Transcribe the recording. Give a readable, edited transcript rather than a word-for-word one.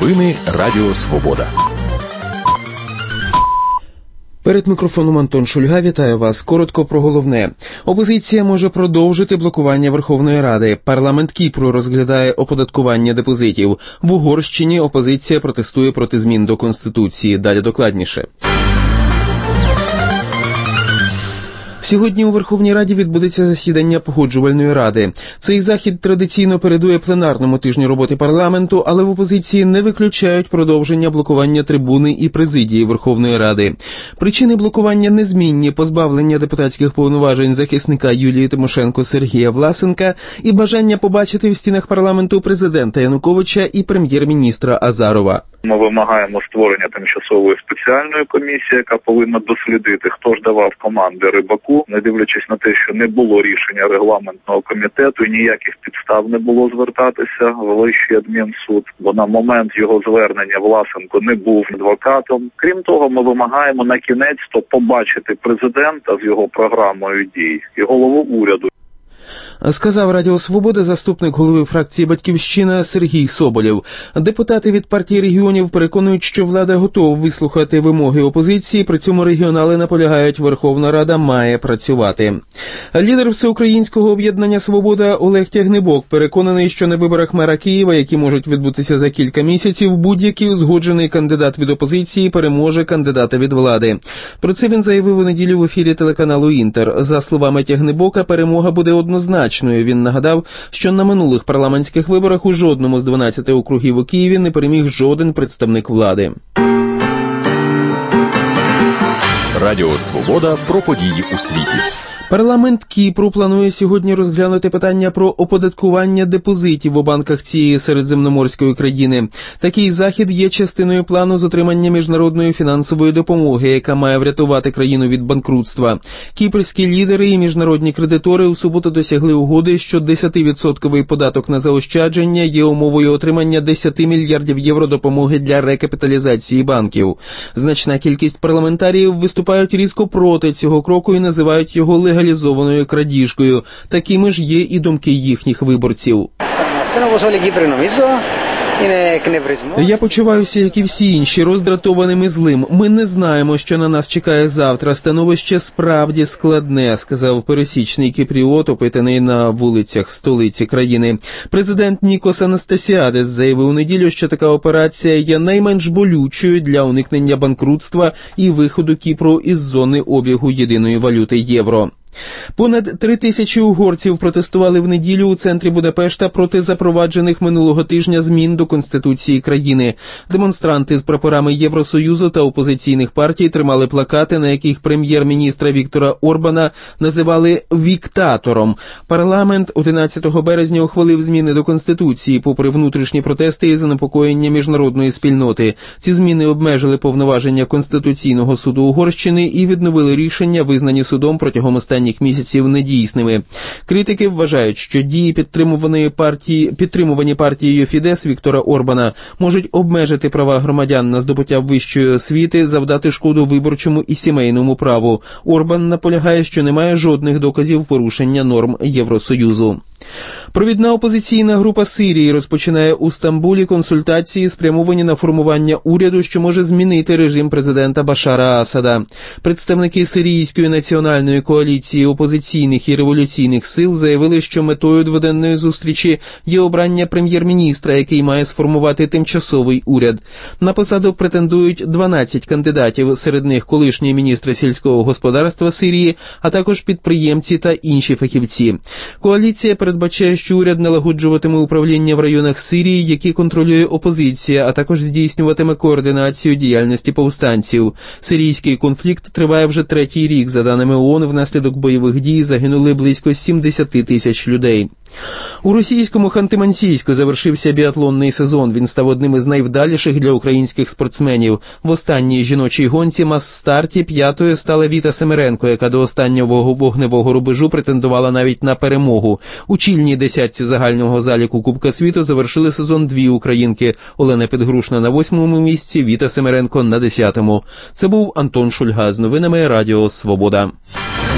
Новини Радіо Свобода. Перед мікрофоном Антон Шульга. Вітаю вас. Коротко про головне. Опозиція може продовжити блокування Верховної Ради. Парламент Кіпру розглядає оподаткування депозитів. В Угорщині опозиція протестує проти змін до Конституції. Далі докладніше. Сьогодні у Верховній Раді відбудеться засідання Погоджувальної ради. Цей захід традиційно передує пленарному тижню роботи парламенту, але в опозиції не виключають продовження блокування трибуни і президії Верховної Ради. Причини блокування незмінні: позбавлення депутатських повноважень захисника Юлії Тимошенко Сергія Власенка і бажання побачити в стінах парламенту президента Януковича і прем'єр-міністра Азарова. Ми вимагаємо створення тимчасової спеціальної комісії, яка повинна дослідити, хто ж давав команди Рибаку, не дивлячись на те, що не було рішення регламентного комітету і ніяких підстав не було звертатися в Вищий адмінсуд, бо на момент його звернення Власенко не був адвокатом. Крім того, ми вимагаємо на кінець-то побачити президента з його програмою дій і голову уряду. Сказав Радіо Свобода заступник голови фракції «Батьківщина» Сергій Соболєв. Депутати від партії регіонів переконують, що влада готова вислухати вимоги опозиції, при цьому регіонали наполягають, Верховна Рада має працювати. Лідер Всеукраїнського об'єднання «Свобода» Олег Тягнибок переконаний, що на виборах мера Києва, які можуть відбутися за кілька місяців, будь-який узгоджений кандидат від опозиції переможе кандидата від влади. Про це він заявив у неділю в ефірі телеканалу «Інтер». За словами Тягнибока, перемога буде однозначною. Він нагадав, що на минулих парламентських виборах у жодному з 12 округів у Києві не переміг жоден представник влади. Радіо Свобода про події у світі. Парламент Кіпру планує сьогодні розглянути питання про оподаткування депозитів у банках цієї середземноморської країни. Такий захід є частиною плану з отримання міжнародної фінансової допомоги, яка має врятувати країну від банкрутства. Кіпрські лідери і міжнародні кредитори у суботу досягли угоди, що 10% податок на заощадження є умовою отримання 10 мільярдів євро допомоги для рекапіталізації банків. Значна кількість парламентаріїв виступають різко проти цього кроку і називають його легалізованою крадіжкою. Такими ж є і думки їхніх виборців. Я почуваюся, як і всі інші, роздратованим і злим. Ми не знаємо, що на нас чекає завтра. Становище справді складне, сказав пересічний кіпріот, опитаний на вулицях столиці країни. Президент Нікос Анастасіадес заявив у неділю, що така операція є найменш болючою для уникнення банкрутства і виходу Кіпру із зони обігу єдиної валюти євро. Понад 3000 угорців протестували в неділю у центрі Будапешта проти запроваджених минулого тижня змін до Конституції країни. Демонстранти з прапорами Євросоюзу та опозиційних партій тримали плакати, на яких прем'єр-міністра Віктора Орбана називали «віктатором». Парламент 11 березня ухвалив зміни до Конституції, попри внутрішні протести і занепокоєння міжнародної спільноти. Ці зміни обмежили повноваження Конституційного суду Угорщини і відновили рішення, визнані судом протягом останніх місяців недійсними. Критики вважають, що дії підтримувані партією Фідес Віктора Орбана можуть обмежити права громадян на здобуття вищої освіти, завдати шкоду виборчому і сімейному праву. Орбан наполягає, що немає жодних доказів порушення норм Євросоюзу. Провідна опозиційна група Сирії розпочинає у Стамбулі консультації, спрямовані на формування уряду, що може змінити режим президента Башара Асада. Представники Сирійської національної коаліції опозиційних і революційних сил заявили, що метою дводенної зустрічі є обрання прем'єр-міністра, який має сформувати тимчасовий уряд. На посаду претендують 12 кандидатів, серед них колишній міністр сільського господарства Сирії, а також підприємці та інші фахівці. Коаліція передбачає, що уряд налагоджуватиме управління в районах Сирії, які контролює опозиція, а також здійснюватиме координацію діяльності повстанців. Сирійський конфлікт триває вже 3-й рік. За даними ООН, внаслідок бойових дій загинули близько 70 тисяч людей. У російському Ханти-Мансійську завершився біатлонний сезон. Він став одним із найвдаліших для українських спортсменів. В останній жіночій гонці мас-старті 5-ю стала Віта Семеренко, яка до останнього вогневого рубежу претендувала навіть на перемогу. У чільній десятці загального заліку Кубка світу завершили сезон 2 українки. Олена Підгрушна на 8-му місці, Віта Семеренко на 10-му. Це був Антон Шульга з новинами Радіо Свобода.